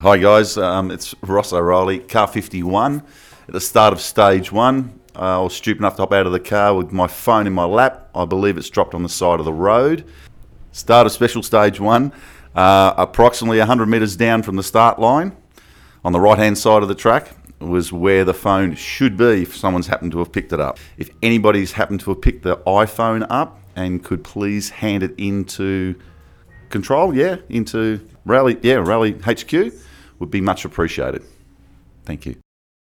Hi guys, it's Ross O'Reilly, car 51. At the start of stage one, I was stupid enough to hop out of the car with my phone in my lap. I believe it's dropped on the side of the road. Start of special stage one, approximately 100 metres down from the start line, on the right hand side of the track, was where the phone should be if someone's happened to have picked it up. If anybody's happened to have picked the iPhone up and could please hand it into control, into Rally HQ, would be much appreciated. Thank you.